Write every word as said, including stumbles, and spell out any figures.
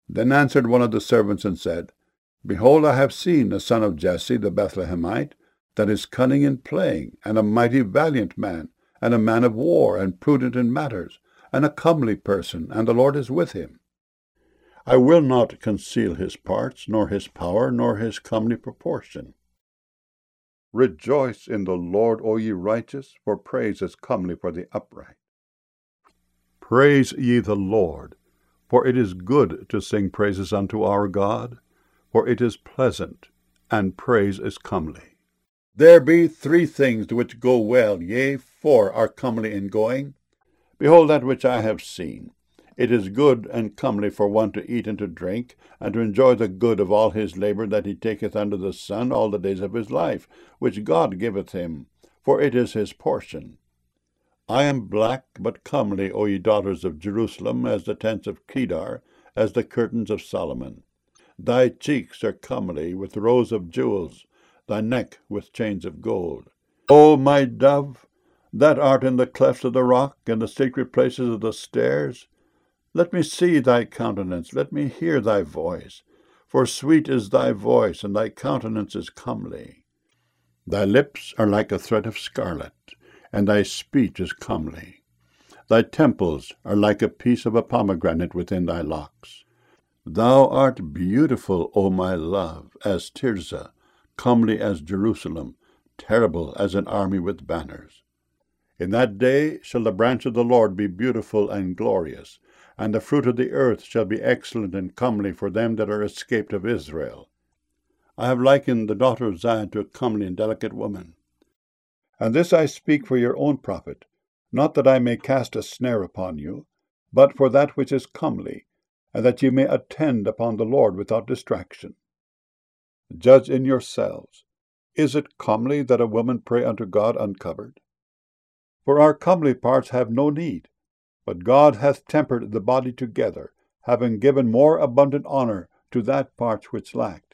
Then answered one of the servants and said, Behold, I have seen a son of Jesse the Bethlehemite, that is cunning in playing, and a mighty valiant man, and a man of war, and prudent in matters, and a comely person, and the Lord is with him. I will not conceal his parts, nor his power, nor his comely proportion. Rejoice in the Lord, O ye righteous, for praise is comely for the upright. Praise ye the Lord, for it is good to sing praises unto our God, for it is pleasant, and praise is comely. There be three things which go well, yea, four are comely in going. Behold that which I have seen. It is good and comely for one to eat and to drink, and to enjoy the good of all his labour that he taketh under the sun all the days of his life, which God giveth him, for it is his portion. I am black, but comely, O ye daughters of Jerusalem, as the tents of Kedar, as the curtains of Solomon. Thy cheeks are comely with rows of jewels, thy neck with chains of gold. O my dove, that art in the clefts of the rock, and the secret places of the stairs, let me see thy countenance, let me hear thy voice. For sweet is thy voice, and thy countenance is comely. Thy lips are like a thread of scarlet, and thy speech is comely. Thy temples are like a piece of a pomegranate within thy locks. Thou art beautiful, O my love, as Tirzah, comely as Jerusalem, terrible as an army with banners. In that day shall the branch of the Lord be beautiful and glorious, and the fruit of the earth shall be excellent and comely for them that are escaped of Israel. I have likened the daughter of Zion to a comely and delicate woman. And this I speak for your own profit, not that I may cast a snare upon you, but for that which is comely, and that ye may attend upon the Lord without distraction. Judge in yourselves. Is it comely that a woman pray unto God uncovered? For our comely parts have no need, but God hath tempered the body together, having given more abundant honour to that part which lacked.